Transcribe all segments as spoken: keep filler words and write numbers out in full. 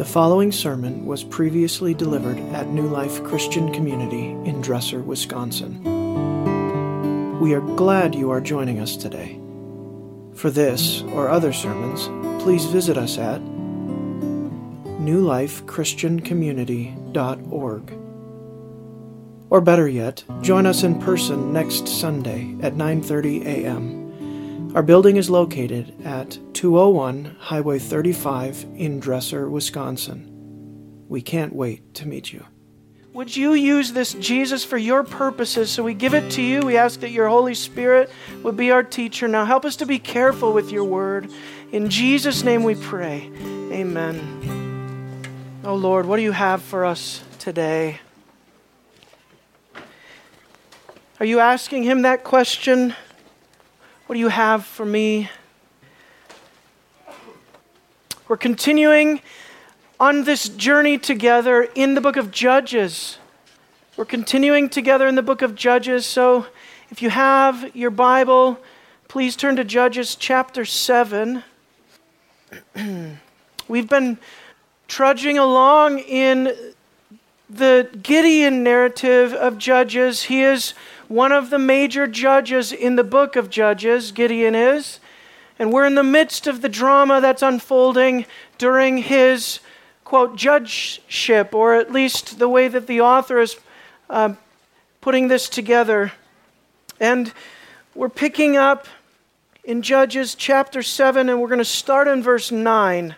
following sermon was previously delivered at New Life Christian Community in Dresser, Wisconsin. We are glad you are joining us today. For this or other sermons, please visit us at new life christian community dot org. Or better yet, join us in person next Sunday at nine thirty a.m. Our building is located at two oh one Highway thirty-five in Dresser, Wisconsin. We can't wait to meet you. Would you use this Jesus for your purposes? So we give it to you. We ask that your Holy Spirit would be our teacher. Now help us to be careful with your word. In Jesus' name we pray. Amen. Oh Lord, what do you have for us today? Are you asking him that question? What do you have for me? We're continuing on this journey together in the book of Judges. We're continuing together in the book of Judges. So if you have your Bible, please turn to Judges chapter seven. We've been trudging along in the Gideon narrative of Judges. He is one of the major judges in the book of Judges, Gideon is. And we're in the midst of the drama that's unfolding during his, quote, judgeship, or at least the way that the author is uh, putting this together. And we're picking up in Judges chapter seven, and we're going to start in verse nine.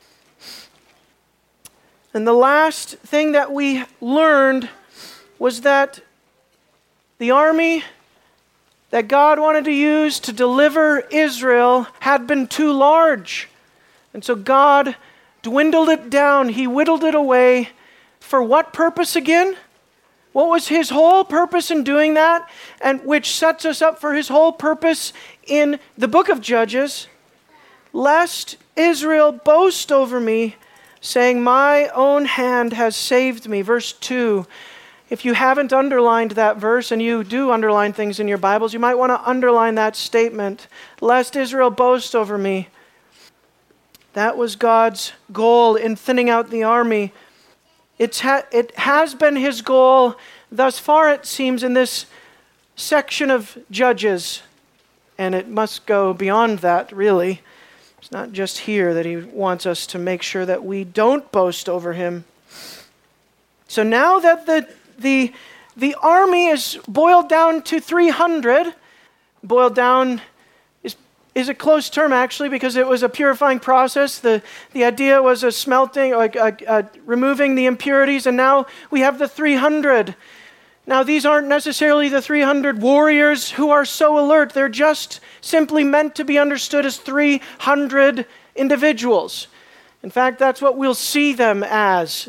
And the last thing that we learned was that the army that God wanted to use to deliver Israel had been too large. And so God dwindled it down. He whittled it away. For what purpose again? What was his whole purpose in doing that? And which sets us up for his whole purpose in the book of Judges. Lest Israel boast over me, saying, my own hand has saved me. Verse two. If you haven't underlined that verse, and you do underline things in your Bibles, you might want to underline that statement. Lest Israel boast over me. That was God's goal in thinning out the army. It's ha- it has been his goal thus far, it seems, in this section of Judges. And it must go beyond that, really. It's not just here that he wants us to make sure that we don't boast over him. So now that the the the army is boiled down to three hundred, boiled down is is a close term actually, because it was a purifying process. The the idea was a smelting, like a, a, removing the impurities, and now we have the three hundred. Now these aren't necessarily the three hundred warriors who are so alert. They're just simply meant to be understood as three hundred individuals. In fact, that's what we'll see them as.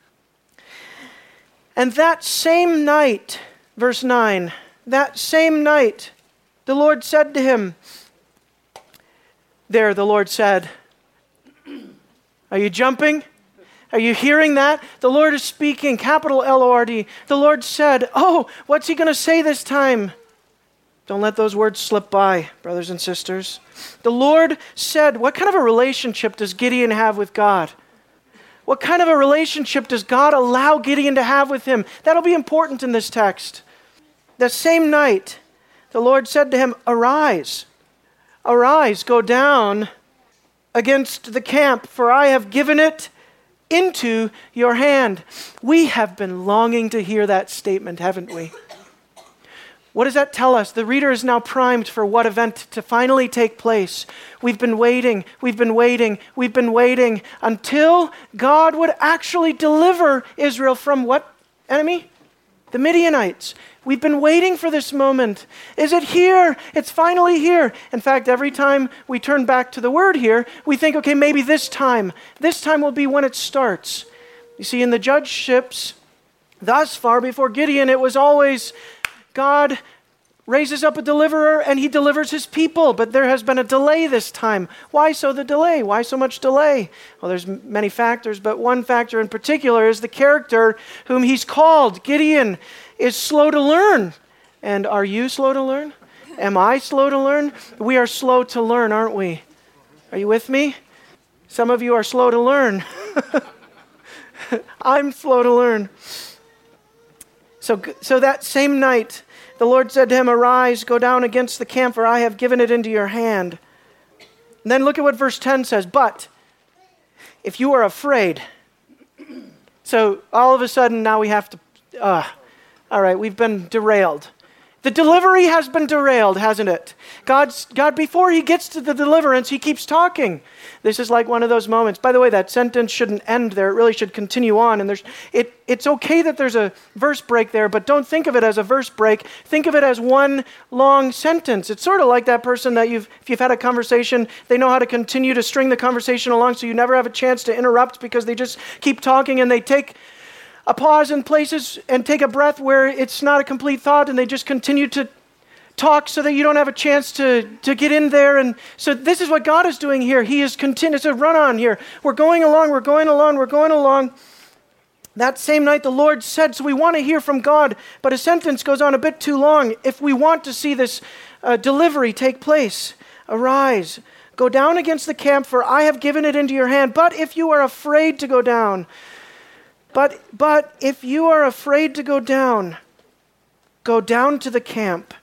And that same night, verse nine, that same night, the Lord said to him, there the Lord said, are you jumping? Are you hearing that? The Lord is speaking, capital L O R D. The Lord said, oh, what's he going to say this time? Don't let those words slip by, brothers and sisters. The Lord said, what kind of a relationship does Gideon have with God? What kind of a relationship does God allow Gideon to have with him? That'll be important in this text. The same night, the Lord said to him, arise, arise, go down against the camp, for I have given it into your hand. We have been longing to hear that statement, haven't we? What does that tell us? The reader is now primed for what event to finally take place. We've been waiting, we've been waiting, we've been waiting until God would actually deliver Israel from what enemy? The Midianites. We've been waiting for this moment. Is it here? It's finally here. In fact, every time we turn back to the word here, we think, okay, maybe this time. This time will be when it starts. You see, in the judgeships, thus far before Gideon, it was always God raises up a deliverer and he delivers his people. But there has been a delay this time. Why so the delay? Why so much delay? Well, there's many factors, but one factor in particular is the character whom he's called. Gideon is slow to learn. And are you slow to learn? Am I slow to learn? We are slow to learn, aren't we? Are you with me? Some of you are slow to learn. I'm slow to learn. So, so that same night, the Lord said to him, arise, go down against the camp, for I have given it into your hand. And then look at what verse ten says. But if you are afraid, so all of a sudden now we have to, uh, all right, we've been derailed. The delivery has been derailed, hasn't it? God's, God, before he gets to the deliverance, he keeps talking. This is like one of those moments. By the way, that sentence shouldn't end there. It really should continue on. And there's, it, it's okay that there's a verse break there, but don't think of it as a verse break. Think of it as one long sentence. It's sort of like that person that you've, if you've had a conversation, they know how to continue to string the conversation along so you never have a chance to interrupt because they just keep talking and they take a pause in places and take a breath where it's not a complete thought and they just continue to talk so that you don't have a chance to, to get in there. And so this is what God is doing here. He is continuing to run on here. We're going along, we're going along, we're going along. That same night the Lord said, so we want to hear from God, but a sentence goes on a bit too long. If we want to see this uh, delivery take place, arise, go down against the camp, for I have given it into your hand. But if you are afraid to go down, But but if you are afraid to go down, go down to the camp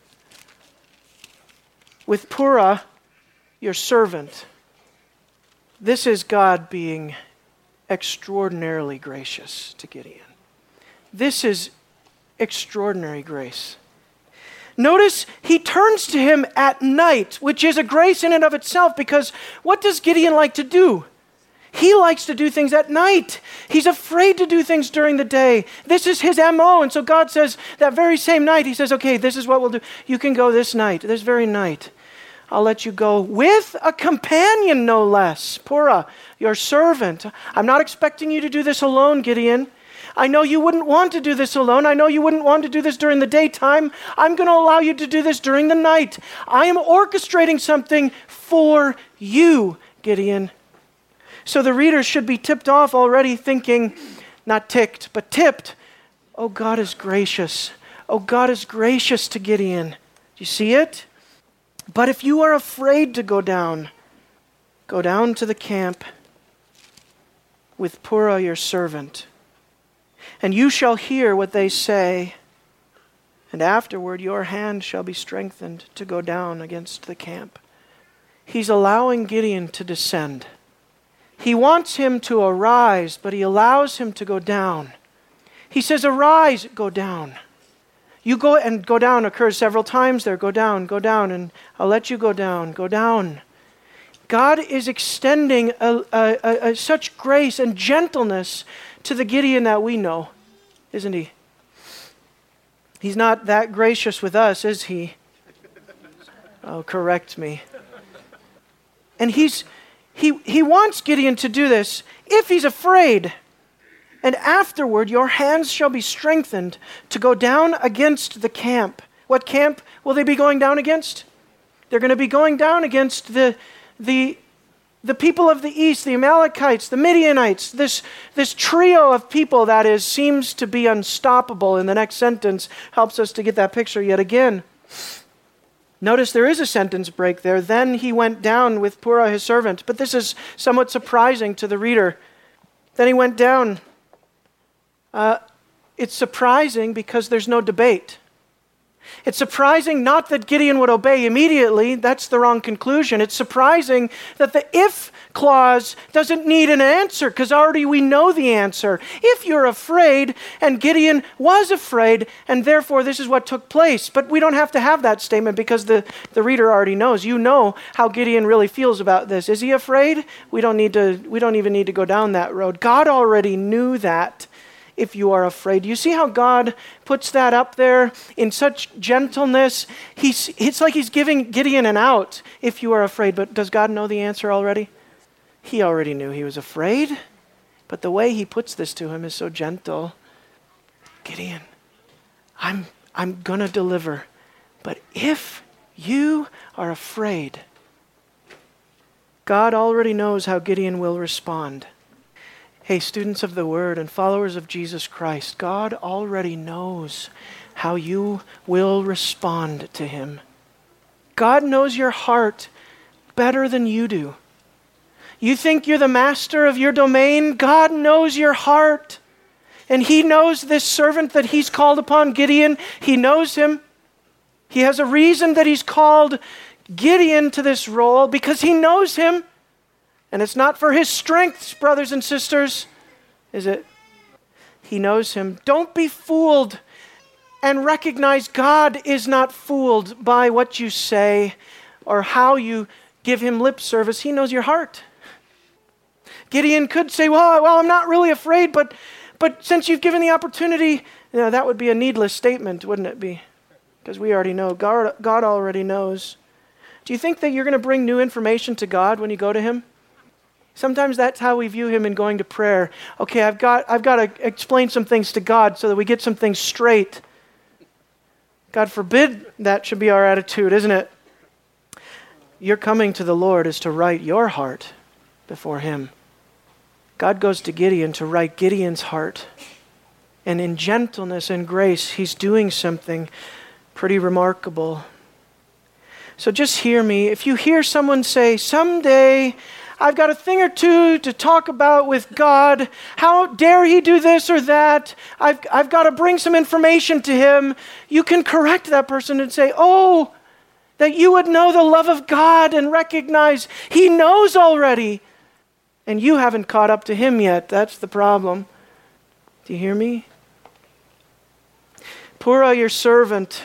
with Purah, your servant. This is God being extraordinarily gracious to Gideon. This is extraordinary grace. Notice he turns to him at night, which is a grace in and of itself, because what does Gideon like to do? He likes to do things at night. He's afraid to do things during the day. This is his M O. And so God says that very same night, he says, okay, this is what we'll do. You can go this night, this very night. I'll let you go with a companion, no less. Purah, your servant. I'm not expecting you to do this alone, Gideon. I know you wouldn't want to do this alone. I know you wouldn't want to do this during the daytime. I'm going to allow you to do this during the night. I am orchestrating something for you, Gideon. So the reader should be tipped off already thinking, not ticked, but tipped, oh, God is gracious. Oh, God is gracious to Gideon. Do you see it? But if you are afraid to go down, go down to the camp with Purah your servant, and you shall hear what they say, and afterward your hand shall be strengthened to go down against the camp. He's allowing Gideon to descend. He wants him to arise, but he allows him to go down. He says, arise, go down. You go, and go down occurs several times there. Go down, go down, and I'll let you go down, go down. God is extending a, a, a, a, such grace and gentleness to the Gideon that we know, isn't he? He's not that gracious with us, is he? Oh, correct me. And he's He, he wants Gideon to do this if he's afraid. And afterward, your hands shall be strengthened to go down against the camp. What camp will they be going down against? They're going to be going down against the, the, the people of the east, the Amalekites, the Midianites, this, this trio of people that is seems to be unstoppable. And the next sentence helps us to get that picture yet again. Notice there is a sentence break there. Then he went down with Purah his servant. But this is somewhat surprising to the reader. Then he went down. Uh, it's surprising because there's no debate. It's surprising not that Gideon would obey immediately. That's the wrong conclusion. It's surprising that the if clause doesn't need an answer because already we know the answer. If you're afraid, and Gideon was afraid, and therefore this is what took place. But we don't have to have that statement because the, the reader already knows. You know how Gideon really feels about this. Is he afraid? We don't need to, we don't even need to go down that road. God already knew that. If you are afraid. You see how God puts that up there in such gentleness? He's, it's like he's giving Gideon an out if you are afraid. But does God know the answer already? He already knew he was afraid. But the way he puts this to him is so gentle. Gideon, I'm, I'm going to deliver. But if you are afraid, God already knows how Gideon will respond. Hey, students of the Word and followers of Jesus Christ, God already knows how you will respond to Him. God knows your heart better than you do. You think you're the master of your domain? God knows your heart. And he knows this servant that he's called upon, Gideon. He knows him. He has a reason that he's called Gideon to this role because he knows him. And it's not for his strengths, brothers and sisters, is it? He knows him. Don't be fooled, and recognize God is not fooled by what you say or how you give him lip service. He knows your heart. Gideon could say, well, well I'm not really afraid, but, but since you've given the opportunity, you know, that would be a needless statement, wouldn't it be? Because we already know. God, God already knows. Do you think that you're going to bring new information to God when you go to him? Sometimes that's how we view him in going to prayer. Okay, I've got, I've got to explain some things to God so that we get some things straight. God forbid that should be our attitude, isn't it? Your coming to the Lord is to right your heart before him. God goes to Gideon to right Gideon's heart. And in gentleness and grace, he's doing something pretty remarkable. So just hear me. If you hear someone say, someday I've got a thing or two to talk about with God. How dare he do this or that? I've, I've got to bring some information to him. You can correct that person and say, oh, that you would know the love of God and recognize he knows already. And you haven't caught up to him yet. That's the problem. Do you hear me? Purah, your servant,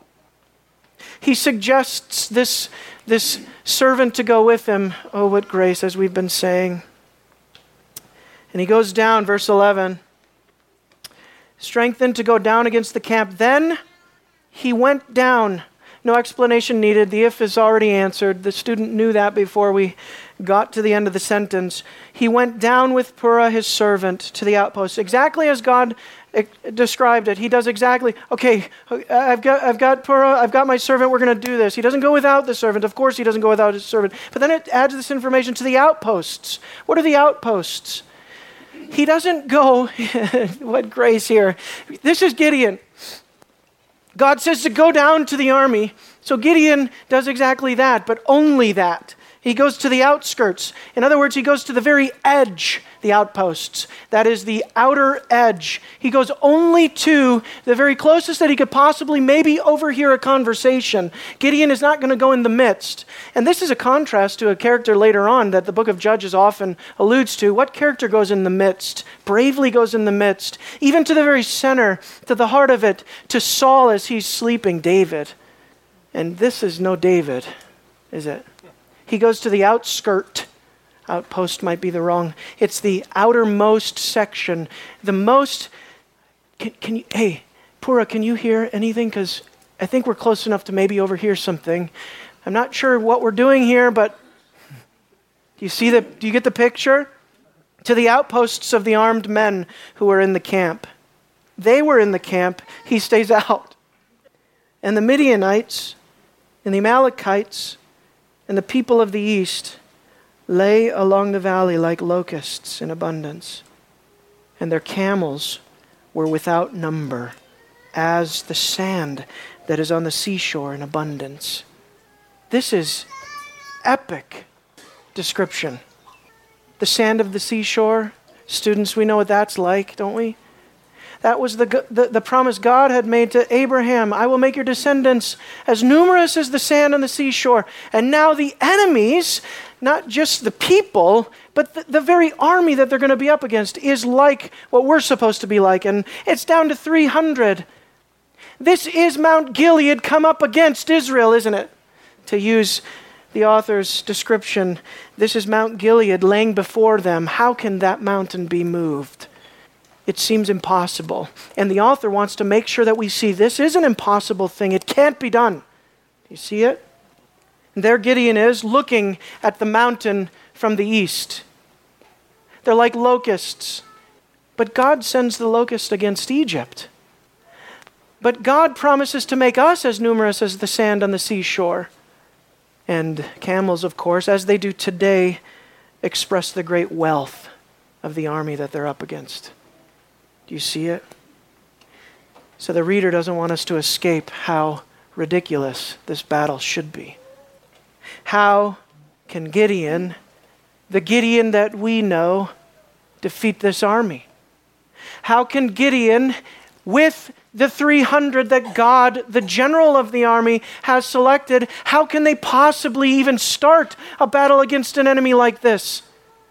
he suggests this This servant to go with him. Oh, what grace, as we've been saying. And he goes down, verse eleven. Strengthened to go down against the camp. Then he went down. No explanation needed. The if is already answered. The student knew that before we got to the end of the sentence. He went down with Purah, his servant, to the outpost. Exactly as God described it. He does exactly, okay, I've got I've got Purah, I've got my servant, we're going to do this. He doesn't go without the servant. Of course he doesn't go without his servant. But then it adds this information to the outposts. What are the outposts? He doesn't go, what grace here. This is Gideon. God says to go down to the army. So Gideon does exactly that, but only that. He goes to the outskirts. In other words, he goes to the very edge, the outposts. That is the outer edge. He goes only to the very closest that he could possibly maybe overhear a conversation. Gideon is not going to go in the midst. And this is a contrast to a character later on that the book of Judges often alludes to. What character goes in the midst? Bravely goes in the midst. Even to the very center, to the heart of it, to Saul as he's sleeping, David. And this is no David, is it? He goes to the outskirt. Outpost might be the wrong. It's the outermost section. The most, can, can you, hey, Purah, can you hear anything? Because I think we're close enough to maybe overhear something. I'm not sure what we're doing here, but do you see the, do you get the picture? To the outposts of the armed men who were in the camp. They were in the camp. He stays out. And the Midianites and the Amalekites and the people of the east lay along the valley like locusts in abundance, and their camels were without number, as the sand that is on the seashore in abundance. This is epic description. The sand of the seashore, students, we know what that's like, don't we? That was the, the, the promise God had made to Abraham. I will make your descendants as numerous as the sand on the seashore. And now the enemies, not just the people, but the, the very army that they're going to be up against is like what we're supposed to be like. And it's down to three hundred. This is Mount Gilead come up against Israel, isn't it? To use the author's description, this is Mount Gilead laying before them. How can that mountain be moved? It seems impossible. And the author wants to make sure that we see this is an impossible thing. It can't be done. You see it? And there Gideon is looking at the mountain from the east. They're like locusts. But God sends the locust against Egypt. But God promises to make us as numerous as the sand on the seashore. And camels, of course, as they do today, express the great wealth of the army that they're up against. Do you see it? So the reader doesn't want us to escape how ridiculous this battle should be. How can Gideon, the Gideon that we know, defeat this army? How can Gideon, with the three hundred that God, the general of the army, has selected, how can they possibly even start a battle against an enemy like this?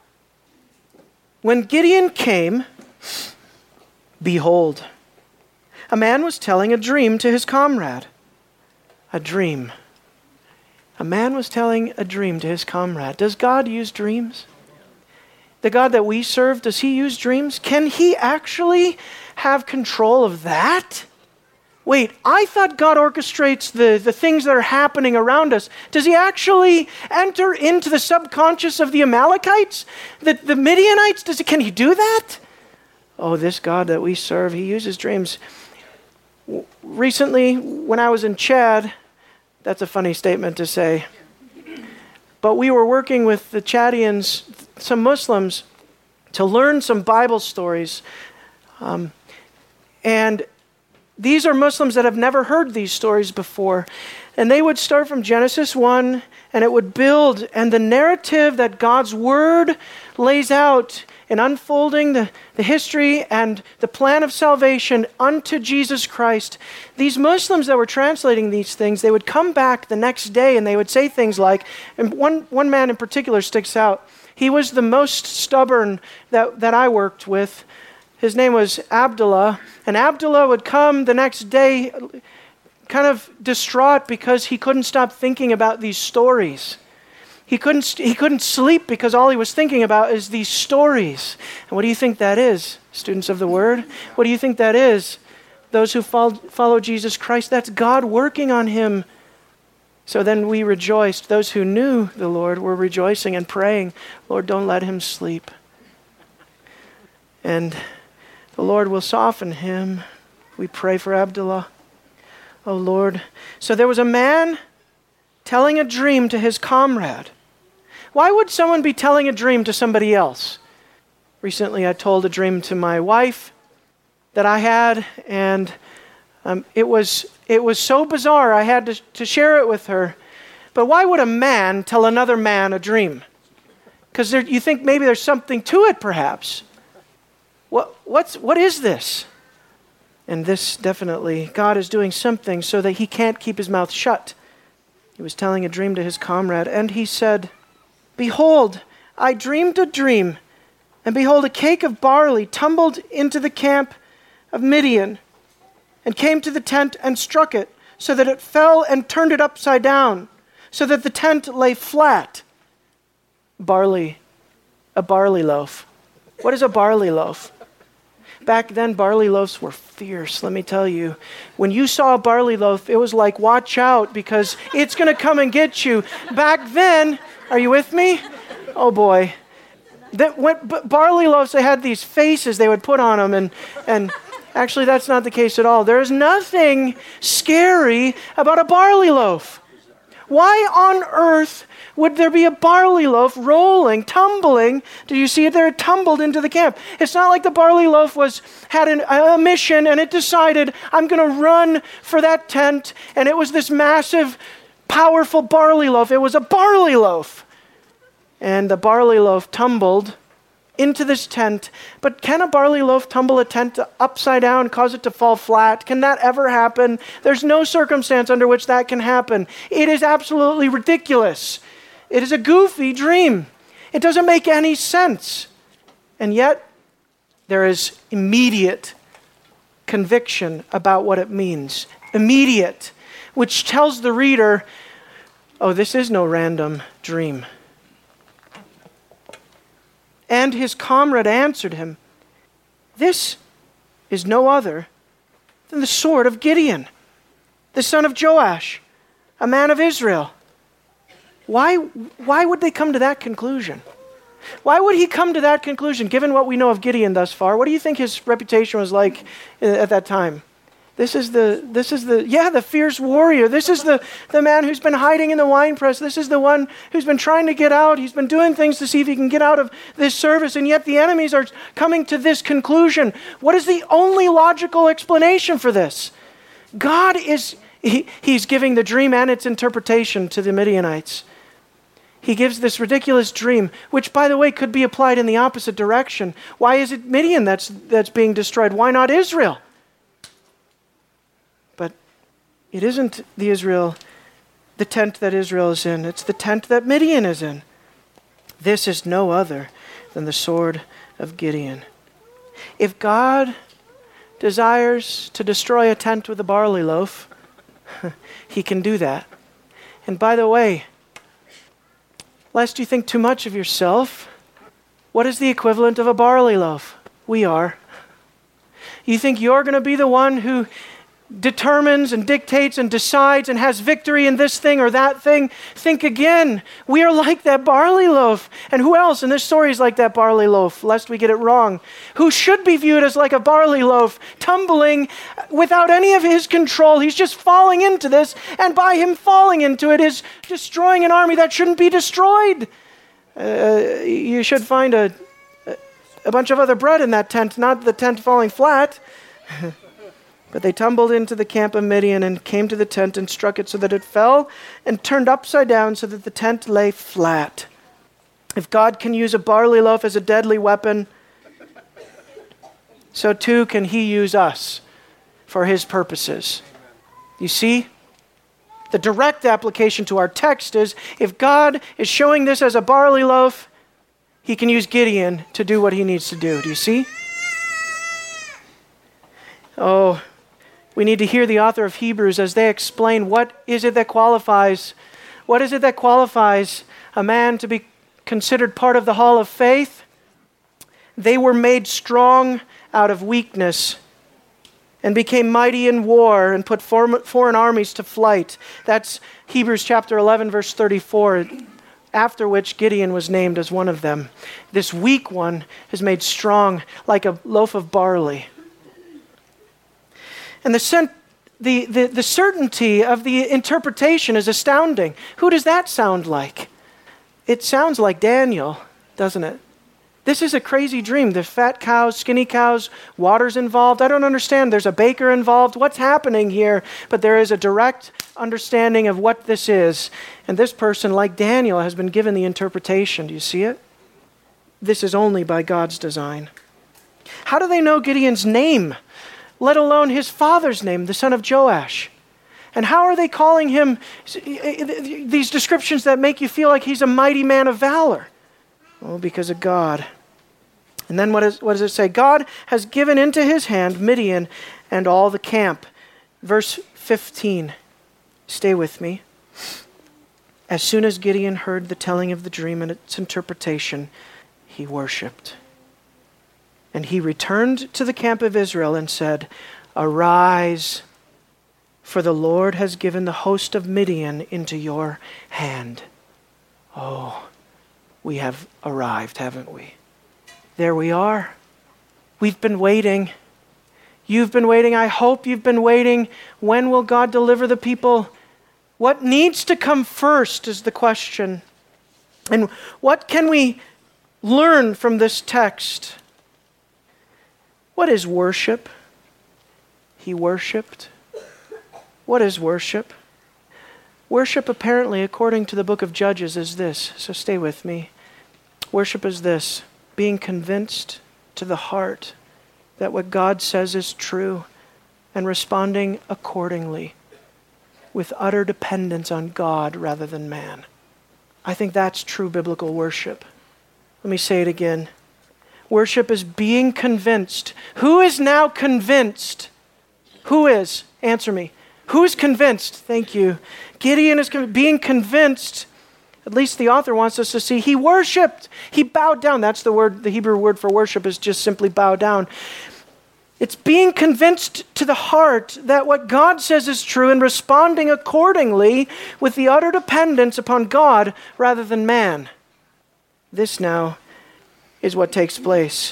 When Gideon came, behold, a man was telling a dream to his comrade. A dream. A man was telling a dream to his comrade. Does God use dreams? The God that we serve, does he use dreams? Can he actually have control of that? Wait, I thought God orchestrates the, the things that are happening around us. Does he actually enter into the subconscious of the Amalekites? The, the Midianites? Does he, can he do that? Oh, this God that we serve, he uses dreams. Recently, when I was in Chad, that's a funny statement to say, but we were working with the Chadians, some Muslims, to learn some Bible stories. Um, and these are Muslims that have never heard these stories before. And they would start from Genesis one, and it would build, and the narrative that God's Word lays out in unfolding the, the history and the plan of salvation unto Jesus Christ. These Muslims that were translating these things, they would come back the next day and they would say things like, and one, one man in particular sticks out. He was the most stubborn that, that I worked with. His name was Abdullah. And Abdullah would come the next day kind of distraught because he couldn't stop thinking about these stories. He couldn't, he couldn't sleep because all he was thinking about is these stories. And what do you think that is, students of the Word? What do you think that is? Those who follow, follow Jesus Christ, that's God working on him. So then we rejoiced. Those who knew the Lord were rejoicing and praying, Lord, don't let him sleep. And the Lord will soften him. We pray for Abdullah. Oh, Lord. So there was a man telling a dream to his comrade. Why would someone be telling a dream to somebody else? Recently, I told a dream to my wife that I had, and um, it was it was so bizarre I had to, to share it with her. But why would a man tell another man a dream? Because you think maybe there's something to it, perhaps. What what's what is this? And this definitely, God is doing something so that he can't keep his mouth shut. He was telling a dream to his comrade, and he said, behold, I dreamed a dream, and behold, a cake of barley tumbled into the camp of Midian, and came to the tent and struck it, so that it fell and turned it upside down, so that the tent lay flat. Barley, a barley loaf. What is a barley loaf? Back then, barley loaves were fierce, let me tell you. When you saw a barley loaf, it was like, watch out, because it's going to come and get you. Back then, are you with me? Oh boy. That when, barley loaves, they had these faces they would put on them, and, and actually that's not the case at all. There is nothing scary about a barley loaf. Why on earth would there be a barley loaf rolling, tumbling? Did you see it there? It tumbled into the camp. It's not like the barley loaf was had an, a mission and it decided, I'm going to run for that tent. And it was this massive, powerful barley loaf. It was a barley loaf. And the barley loaf tumbled into this tent. But can a barley loaf tumble a tent upside down, cause it to fall flat? Can that ever happen? There's no circumstance under which that can happen. It is absolutely ridiculous. It is a goofy dream. It doesn't make any sense. And yet, there is immediate conviction about what it means. Immediate. Which tells the reader, oh, this is no random dream. And his comrade answered him, this is no other than the sword of Gideon, the son of Joash, a man of Israel. Why, why would they come to that conclusion? Why would he come to that conclusion, given what we know of Gideon thus far? What do you think his reputation was like at that time? This is the, this is the, yeah, the fierce warrior. This is the, the man who's been hiding in the winepress. This is the one who's been trying to get out. He's been doing things to see if he can get out of this service, and yet the enemies are coming to this conclusion. What is the only logical explanation for this? God is, he, he's giving the dream and its interpretation to the Midianites. He gives this ridiculous dream, which, by the way, could be applied in the opposite direction. Why is it Midian that's, that's being destroyed? Why not Israel? But it isn't the Israel, the tent that Israel is in. It's the tent that Midian is in. This is no other than the sword of Gideon. If God desires to destroy a tent with a barley loaf, he can do that. And by the way, lest you think too much of yourself, what is the equivalent of a barley loaf? We are. You think you're going to be the one who determines and dictates and decides and has victory in this thing or that thing? Think again. We are like that barley loaf. And who else in this story is like that barley loaf, lest we get it wrong? Who should be viewed as like a barley loaf, tumbling without any of his control. He's just falling into this, and by him falling into it is destroying an army that shouldn't be destroyed. Uh, you should find a, a bunch of other bread in that tent, not the tent falling flat. But they tumbled into the camp of Midian and came to the tent and struck it so that it fell and turned upside down so that the tent lay flat. If God can use a barley loaf as a deadly weapon, so too can he use us for his purposes. You see? The direct application to our text is, if God is showing this as a barley loaf, he can use Gideon to do what he needs to do. Do you see? Oh, we need to hear the author of Hebrews as they explain what is it that qualifies, what is it that qualifies a man to be considered part of the hall of faith? They were made strong out of weakness and became mighty in war and put foreign armies to flight. That's Hebrews chapter eleven, verse thirty-four, after which Gideon was named as one of them. This weak one is made strong like a loaf of barley. And the, cent- the, the, the certainty of the interpretation is astounding. Who does that sound like? It sounds like Daniel, doesn't it? This is a crazy dream. There's fat cows, skinny cows, water's involved. I don't understand. There's a baker involved. What's happening here? But there is a direct understanding of what this is. And this person, like Daniel, has been given the interpretation. Do you see it? This is only by God's design. How do they know Gideon's name, let alone his father's name, the son of Joash? And how are they calling him these descriptions that make you feel like he's a mighty man of valor? Well, because of God. And then what, is, what does it say? God has given into his hand Midian and all the camp. Verse fifteen. Stay with me. As soon as Gideon heard the telling of the dream and its interpretation, he worshipped. And he returned to the camp of Israel and said, "Arise, for the Lord has given the host of Midian into your hand." Oh, we have arrived, haven't we? There we are. We've been waiting. You've been waiting. I hope you've been waiting. When will God deliver the people? What needs to come first is the question. And what can we learn from this text? What is worship? He worshipped. What is worship? Worship, apparently, according to the book of Judges, is this. So stay with me. Worship is this: being convinced to the heart that what God says is true and responding accordingly with utter dependence on God rather than man. I think that's true biblical worship. Let me say it again. Worship is being convinced. Who is now convinced? Who is? Answer me. Who's convinced? Thank you. Gideon is con- being convinced. At least the author wants us to see. He worshipped. He bowed down. That's the word, the Hebrew word for worship is just simply bow down. It's being convinced to the heart that what God says is true and responding accordingly with the utter dependence upon God rather than man. This now is what takes place.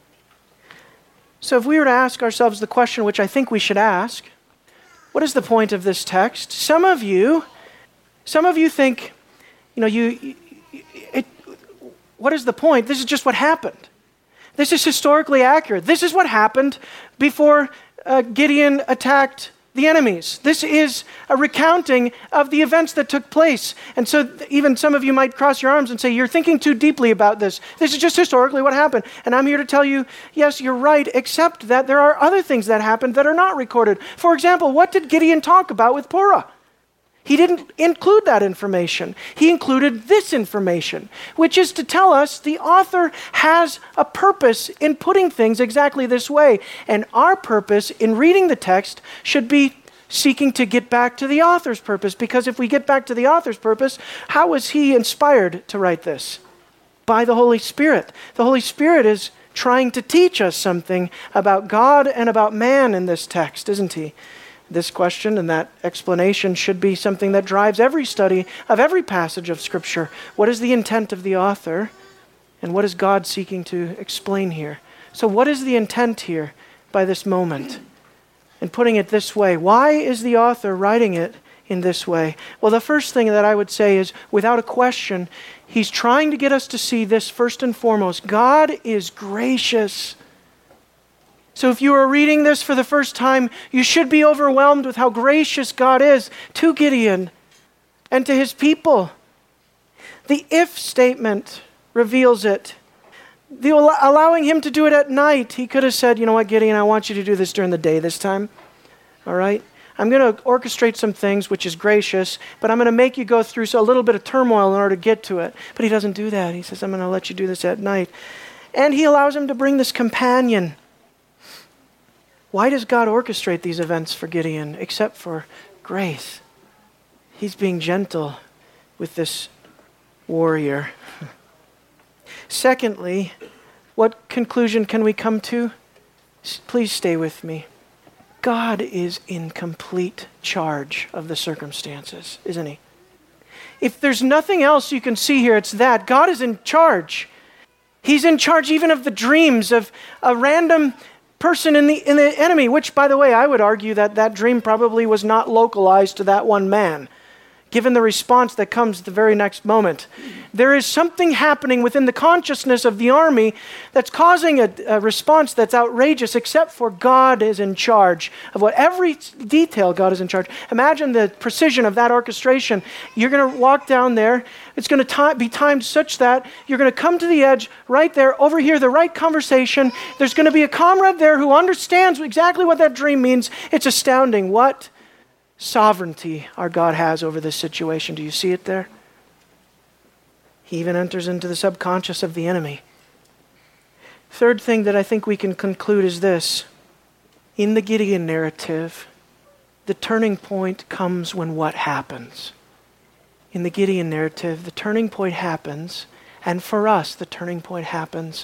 So if we were to ask ourselves the question which I think we should ask, what is the point of this text? Some of you, some of you think, you know, you, it, what is the point? This is just what happened. This is historically accurate. This is what happened before uh, Gideon attacked the enemies. This is a recounting of the events that took place. And so even some of you might cross your arms and say, you're thinking too deeply about this. This is just historically what happened. And I'm here to tell you, yes, you're right, except that there are other things that happened that are not recorded. For example, what did Gideon talk about with Purah? He didn't include that information. He included this information, which is to tell us the author has a purpose in putting things exactly this way. And our purpose in reading the text should be seeking to get back to the author's purpose, because if we get back to the author's purpose, how was he inspired to write this? By the Holy Spirit. The Holy Spirit is trying to teach us something about God and about man in this text, isn't he? This question and that explanation should be something that drives every study of every passage of Scripture. What is the intent of the author? And what is God seeking to explain here? So what is the intent here by this moment? And putting it this way, why is the author writing it in this way? Well, the first thing that I would say is, without a question, he's trying to get us to see this first and foremost. God is gracious. So if you are reading this for the first time, you should be overwhelmed with how gracious God is to Gideon and to his people. The if statement reveals it. The allowing him to do it at night. He could have said, you know what, Gideon, I want you to do this during the day this time. All right? I'm going to orchestrate some things, which is gracious, but I'm going to make you go through a little bit of turmoil in order to get to it. But he doesn't do that. He says, I'm going to let you do this at night. And he allows him to bring this companion. Why does God orchestrate these events for Gideon except for grace? He's being gentle with this warrior. Secondly, what conclusion can we come to? Please stay with me. God is in complete charge of the circumstances, isn't he? If there's nothing else you can see here, it's that. God is in charge. He's in charge even of the dreams of a random person in the in the enemy, which, by the way, I would argue that that dream probably was not localized to that one man, given the response that comes the very next moment. There is something happening within the consciousness of the army that's causing a, a response that's outrageous, except for God is in charge of what every detail. God is in charge. Imagine the precision of that orchestration. You're going to walk down there. It's going to be timed such that you're going to come to the edge right there, overhear the right conversation. There's going to be a comrade there who understands exactly what that dream means. It's astounding. What sovereignty our God has over this situation. Do you see it there? He even enters into the subconscious of the enemy. Third thing that I think we can conclude is this. In the Gideon narrative, the turning point comes when what happens? In the Gideon narrative, the turning point happens, and for us, the turning point happens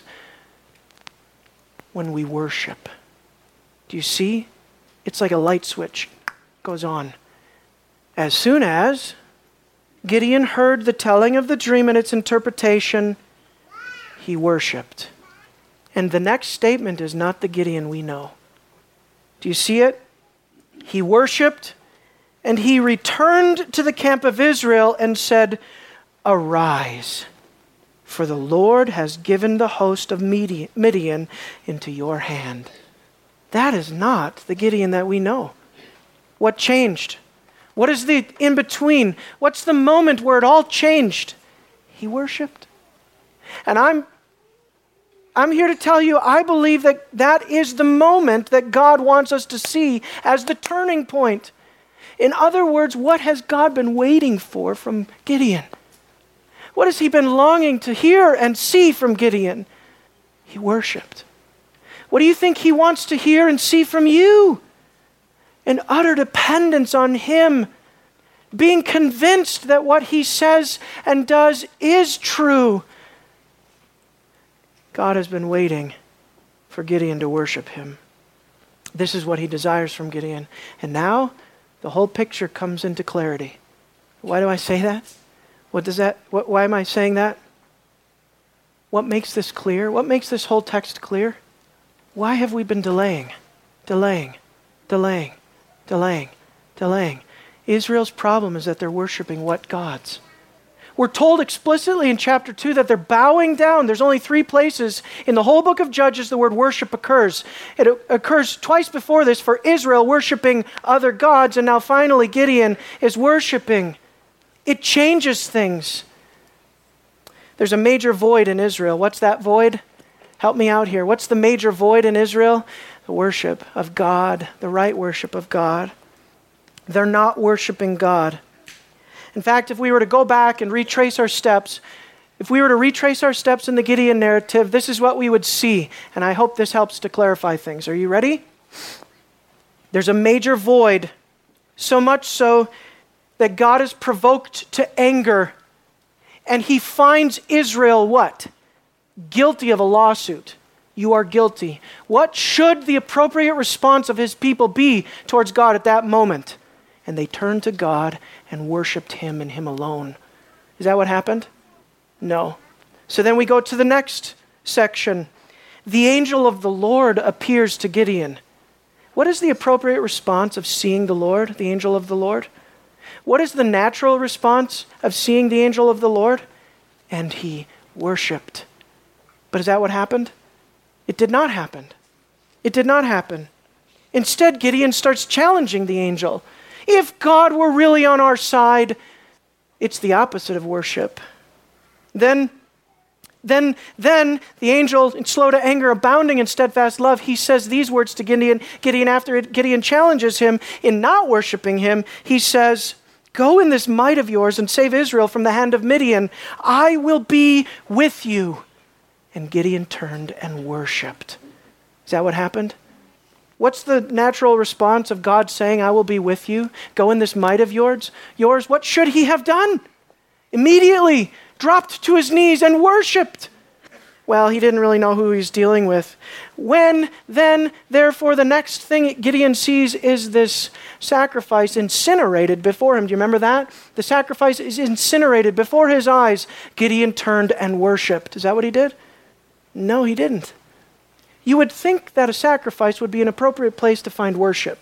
when we worship. Do you see? It's like a light switch goes on. As soon as Gideon heard the telling of the dream and its interpretation, he worshipped. And the next statement is not the Gideon we know. Do you see it? He worshipped, and he returned to the camp of Israel and said, "Arise, for the Lord has given the host of Midian into your hand." That is not the Gideon that we know. What changed? What is the in-between? What's the moment where it all changed? He worshipped. And I'm, I'm here to tell you, I believe that that is the moment that God wants us to see as the turning point. In other words, what has God been waiting for from Gideon? What has he been longing to hear and see from Gideon? He worshipped. What do you think he wants to hear and see from you? An utter dependence on him, being convinced that what he says and does is true. God has been waiting for Gideon to worship him. This is what he desires from Gideon. And now the whole picture comes into clarity. Why do I say that? What does that, what, why am I saying that? What makes this clear? What makes this whole text clear? Why have we been delaying, delaying, delaying? Delaying, delaying. Israel's problem is that they're worshiping what gods? We're told explicitly in chapter two that they're bowing down. There's only three places in the whole book of Judges the word worship occurs. It occurs twice before this for Israel worshiping other gods, and now finally Gideon is worshiping. It changes things. There's a major void in Israel. What's that void? Help me out here. What's the major void in Israel? The worship of God, the right worship of God. They're not worshiping God. In fact, if we were to go back and retrace our steps, if we were to retrace our steps in the Gideon narrative, this is what we would see. And I hope this helps to clarify things. Are you ready? There's a major void, so much so that God is provoked to anger. And he finds Israel what? Guilty of a lawsuit. You are guilty. What should the appropriate response of his people be towards God at that moment? And they turned to God and worshiped him and him alone. Is that what happened? No. So then we go to the next section. The angel of the Lord appears to Gideon. What is the appropriate response of seeing the Lord, the angel of the Lord? What is the natural response of seeing the angel of the Lord? And he worshiped. But is that what happened? It did not happen. It did not happen. Instead, Gideon starts challenging the angel. If God were really on our side, it's the opposite of worship. Then, then, then the angel, slow to anger, abounding in steadfast love, he says these words to Gideon. Gideon, after Gideon challenges him in not worshiping him, he says, "Go in this might of yours and save Israel from the hand of Midian. I will be with you." And Gideon turned and worshiped. Is that what happened? What's the natural response of God saying, "I will be with you"? Go in this might of yours. Yours. What should he have done? Immediately dropped to his knees and worshiped. Well, he didn't really know who he's dealing with. When, then, therefore, the next thing Gideon sees is this sacrifice incinerated before him. Do you remember that? The sacrifice is incinerated before his eyes. Gideon turned and worshiped. Is that what he did? No, he didn't. You would think that a sacrifice would be an appropriate place to find worship.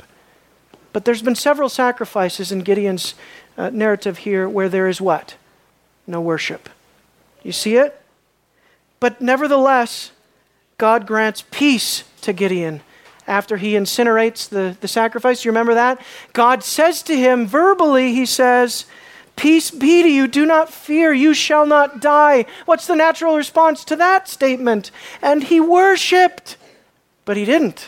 But there's been several sacrifices in Gideon's uh, narrative here where there is what? No worship. You see it? But nevertheless, God grants peace to Gideon after he incinerates the, the sacrifice. You remember that? God says to him verbally, he says, "Peace be to you, do not fear, you shall not die." What's the natural response to that statement? And he worshiped, but he didn't.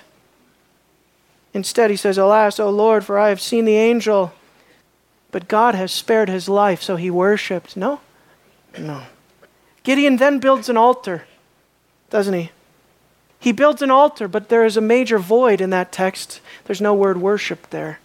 Instead, he says, "Alas, O Lord, for I have seen the angel." But God has spared his life, so he worshiped. No? No. Gideon then builds an altar, doesn't he? He builds an altar, but there is a major void in that text. There's no word worship there.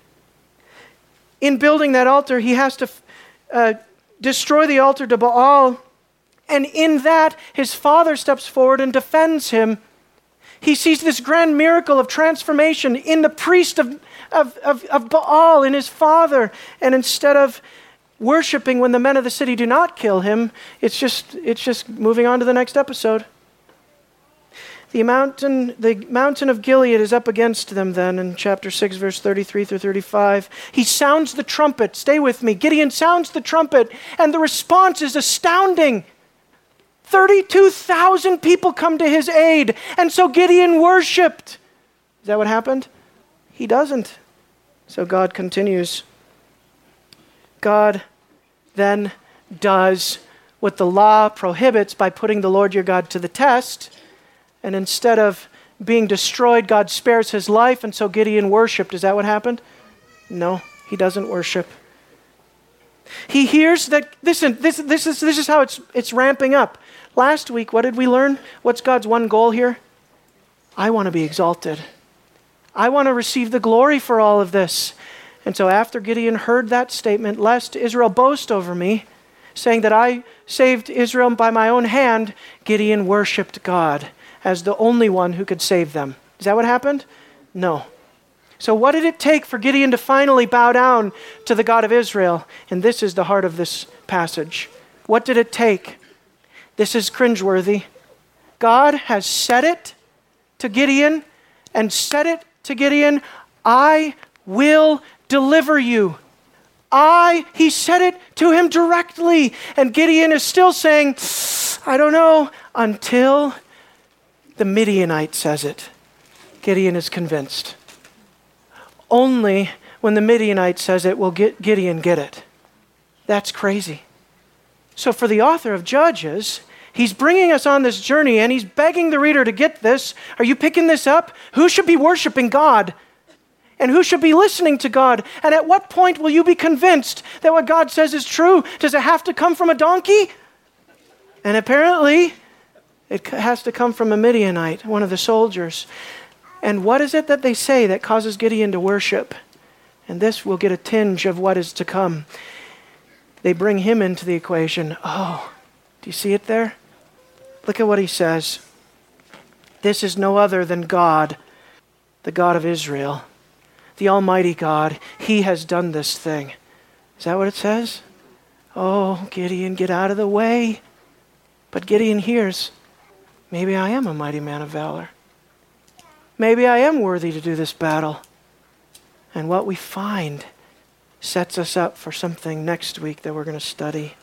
In building that altar, he has to uh, destroy the altar to Baal, and in that, his father steps forward and defends him. He sees this grand miracle of transformation in the priest of, of, of, of Baal, in his father, and instead of worshiping when the men of the city do not kill him, it's just it's just moving on to the next episode. The mountain, the mountain of Gilead is up against them then in chapter six, verse thirty-three through thirty-five. He sounds the trumpet. Stay with me. Gideon sounds the trumpet, and the response is astounding. thirty-two thousand people come to his aid, and so Gideon worshiped. Is that what happened? He doesn't. So God continues. God then does what the law prohibits by putting the Lord your God to the test. And instead of being destroyed, God spares his life, and so Gideon worshiped. Is that what happened? No, he doesn't worship. He hears that, listen, this, this, is, this is how it's, it's ramping up. Last week, what did we learn? What's God's one goal here? I want to be exalted. I want to receive the glory for all of this. And so after Gideon heard that statement, "Lest Israel boast over me," saying that I saved Israel by my own hand, Gideon worshiped God as the only one who could save them. Is that what happened? No. So what did it take for Gideon to finally bow down to the God of Israel? And this is the heart of this passage. What did it take? This is cringeworthy. God has said it to Gideon and said it to Gideon, "I will deliver you. I, he said it to him directly. And Gideon is still saying, I don't know, until the Midianite says it. Gideon is convinced. Only when the Midianite says it will Gideon get it. That's crazy. So for the author of Judges, he's bringing us on this journey and he's begging the reader to get this. Are you picking this up? Who should be worshiping God? And who should be listening to God? And at what point will you be convinced that what God says is true? Does it have to come from a donkey? And apparently, it has to come from a Midianite, one of the soldiers. And what is it that they say that causes Gideon to worship? And this will get a tinge of what is to come. They bring him into the equation. Oh, do you see it there? Look at what he says. This is no other than God, the God of Israel, the Almighty God. He has done this thing. Is that what it says? Oh, Gideon, get out of the way. But Gideon hears, maybe I am a mighty man of valor. Maybe I am worthy to do this battle. And what we find sets us up for something next week that we're going to study.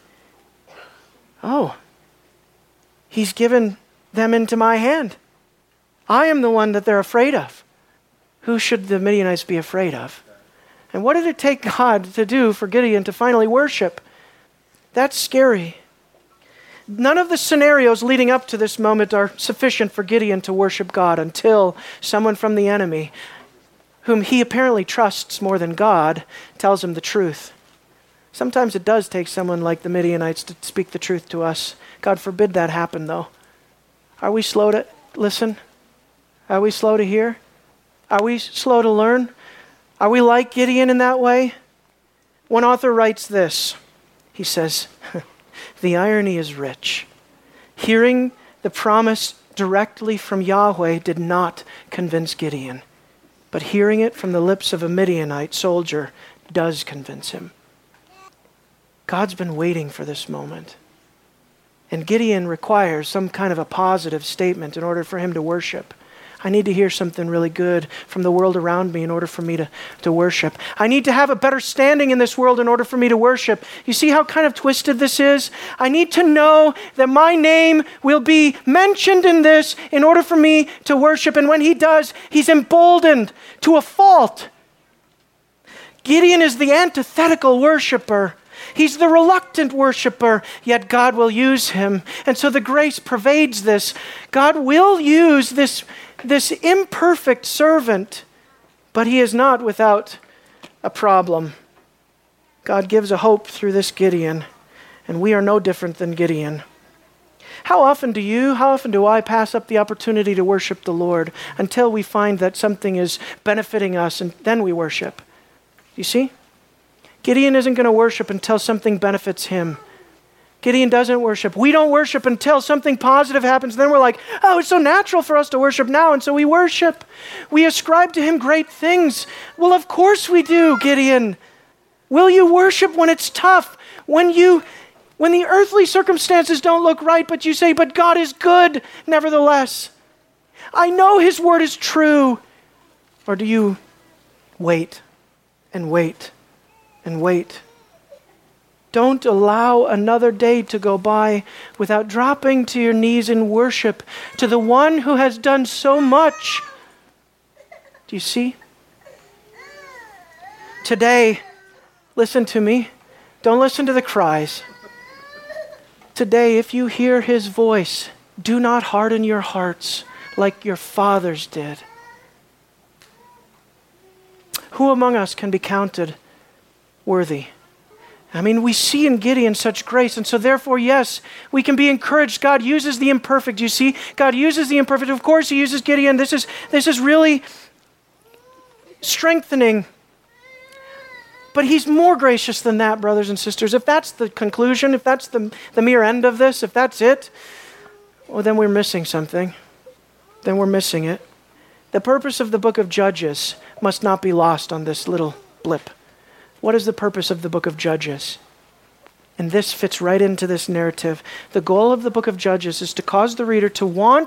Oh, he's given them into my hand. I am the one that they're afraid of. Who should the Midianites be afraid of? And what did it take God to do for Gideon to finally worship? That's scary. None of the scenarios leading up to this moment are sufficient for Gideon to worship God until someone from the enemy, whom he apparently trusts more than God, tells him the truth. Sometimes it does take someone like the Midianites to speak the truth to us. God forbid that happen, though. Are we slow to listen? Are we slow to hear? Are we slow to learn? Are we like Gideon in that way? One author writes this. He says, the irony is rich. Hearing the promise directly from Yahweh did not convince Gideon, but hearing it from the lips of a Midianite soldier does convince him. God's been waiting for this moment. And Gideon requires some kind of a positive statement in order for him to worship. I need to hear something really good from the world around me in order for me to, to worship. I need to have a better standing in this world in order for me to worship. You see how kind of twisted this is? I need to know that my name will be mentioned in this in order for me to worship. And when he does, he's emboldened to a fault. Gideon is the antithetical worshiper. He's the reluctant worshiper, yet God will use him. And so the grace pervades this. God will use this This imperfect servant, but he is not without a problem. God gives a hope through this Gideon, and we are no different than Gideon. How often do you, how often do I pass up the opportunity to worship the Lord until we find that something is benefiting us and then we worship? You see? Gideon isn't going to worship until something benefits him. Gideon doesn't worship. We don't worship until something positive happens. Then we're like, oh, it's so natural for us to worship now. And so we worship. We ascribe to him great things. Well, of course we do, Gideon. Will you worship when it's tough? When you, when the earthly circumstances don't look right, but you say, but God is good nevertheless. I know his word is true. Or do you wait and wait and wait? Don't allow another day to go by without dropping to your knees in worship to the one who has done so much. Do you see? Today, listen to me. Don't listen to the cries. Today, if you hear his voice, do not harden your hearts like your fathers did. Who among us can be counted worthy? I mean, we see in Gideon such grace, and so therefore, yes, we can be encouraged. God uses the imperfect. You see, God uses the imperfect. Of course, he uses Gideon. This is this is really strengthening. But he's more gracious than that, brothers and sisters. If that's the conclusion, if that's the, the mere end of this, if that's it, well, then we're missing something. Then we're missing it. The purpose of the book of Judges must not be lost on this little blip. What is the purpose of the book of Judges? And this fits right into this narrative. The goal of the book of Judges is to cause the reader to want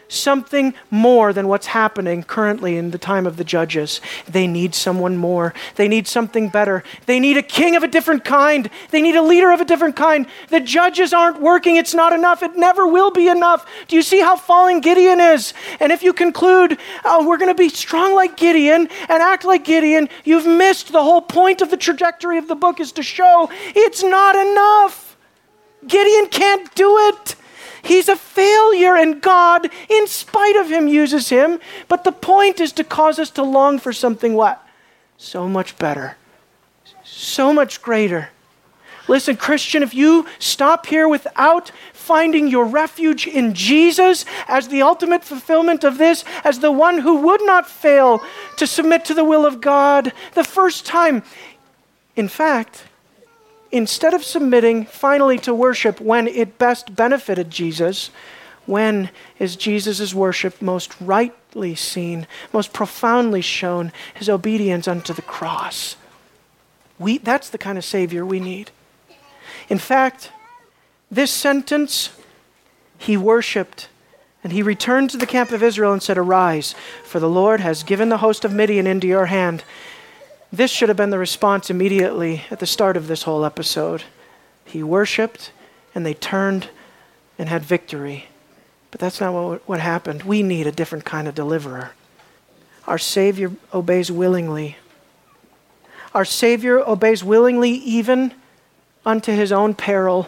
something more than what's happening currently in the time of the judges. They need someone more. They need something better. They need a king of a different kind. They need a leader of a different kind. The judges aren't working. It's not enough. It never will be enough. Do you see how fallen Gideon is? And if you conclude, oh, we're going to be strong like Gideon and act like Gideon, you've missed the whole point of the trajectory of the book, is to show it's not enough. Gideon can't do it. He's a failure, and God, in spite of him, uses him. But the point is to cause us to long for something what? So much better. So much greater. Listen, Christian, if you stop here without finding your refuge in Jesus as the ultimate fulfillment of this, as the one who would not fail to submit to the will of God the first time, in fact, instead of submitting finally to worship when it best benefited Jesus, when is Jesus' worship most rightly seen, most profoundly shown? His obedience unto the cross. We, that's the kind of Savior we need. In fact, this sentence, he worshiped, and he returned to the camp of Israel and said, "Arise, for the Lord has given the host of Midian into your hand." This should have been the response immediately at the start of this whole episode. He worshiped, and they turned and had victory. But that's not what, what happened. We need a different kind of deliverer. Our Savior obeys willingly. Our Savior obeys willingly even unto his own peril.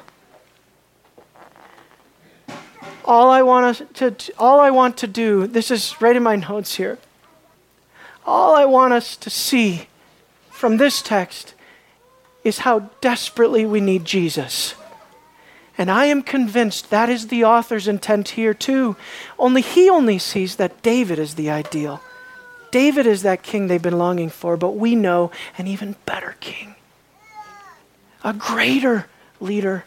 All I want us to, all I want to do, this is right in my notes here. All I want us to see from this text is how desperately we need Jesus. And I am convinced that is the author's intent here too. Only he only sees that David is the ideal. David is that king they've been longing for, but we know an even better king. A greater leader.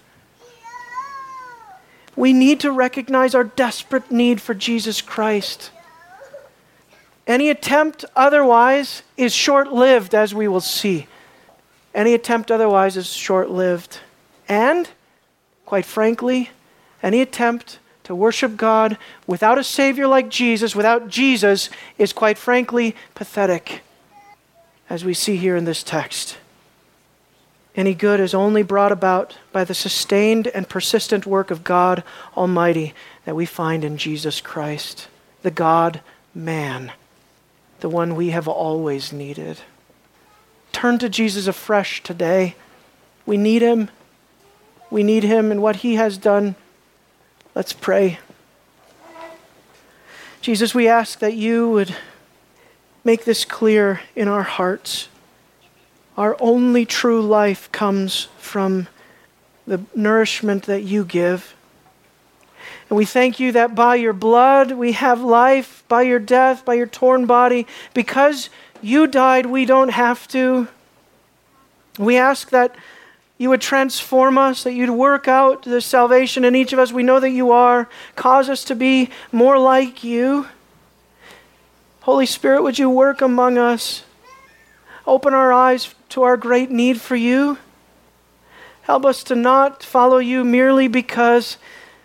We need to recognize our desperate need for Jesus Christ. Any attempt otherwise is short-lived, as we will see. Any attempt otherwise is short-lived. And, quite frankly, any attempt to worship God without a Savior like Jesus, without Jesus, is quite frankly pathetic, as we see here in this text. Any good is only brought about by the sustained and persistent work of God Almighty that we find in Jesus Christ, the God-man. The one we have always needed. Turn to Jesus afresh today. We need him. We need him and what he has done. Let's pray. Jesus, we ask that you would make this clear in our hearts. Our only true life comes from the nourishment that you give. And we thank you that by your blood we have life, by your death, by your torn body. Because you died, we don't have to. We ask that you would transform us, that you'd work out the salvation in each of us. We know that you are. Cause us to be more like you. Holy Spirit, would you work among us? Open our eyes to our great need for you. Help us to not follow you merely because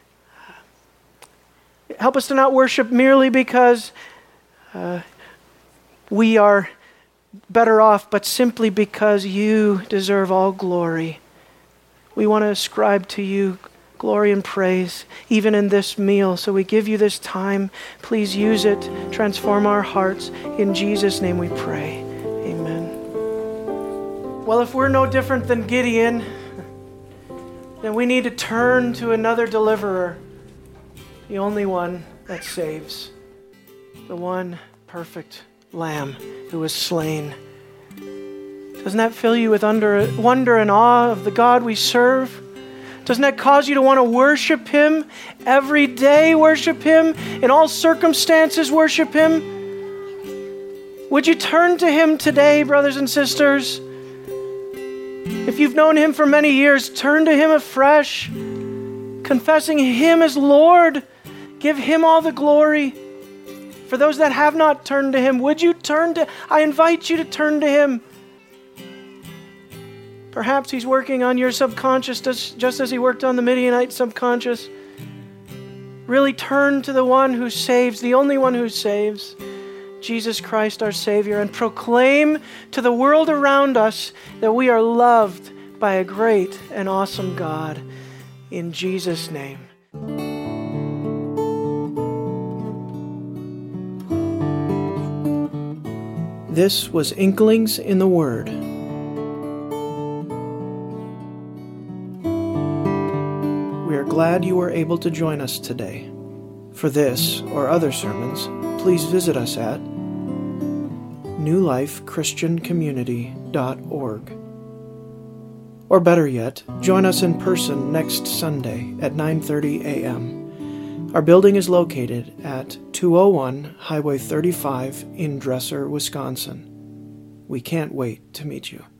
Help us to not worship merely because uh, we are better off, but simply because you deserve all glory. We want to ascribe to you glory and praise, even in this meal. So we give you this time. Please use it. Transform our hearts. In Jesus' name we pray. Amen. Well, if we're no different than Gideon, then we need to turn to another deliverer. The only one that saves. The one perfect Lamb who was slain. Doesn't that fill you with under, wonder and awe of the God we serve? Doesn't that cause you to want to worship him? Every day worship him? In all circumstances worship him? Would you turn to him today, brothers and sisters? If you've known him for many years, turn to him afresh, confessing him as Lord. Give him all the glory. For those that have not turned to him, would you turn to, I invite you to turn to him. Perhaps he's working on your subconscious just as he worked on the Midianite subconscious. really turn to the one who saves, the only one who saves, Jesus Christ our Savior, and proclaim to the world around us that we are loved by a great and awesome God. In Jesus' name. This was Inklings in the Word. We are glad you were able to join us today. For this or other sermons, please visit us at new life christian community dot org. Or better yet, join us in person next Sunday at nine thirty a.m. Our building is located at two oh one Highway thirty-five in Dresser, Wisconsin. We can't wait to meet you.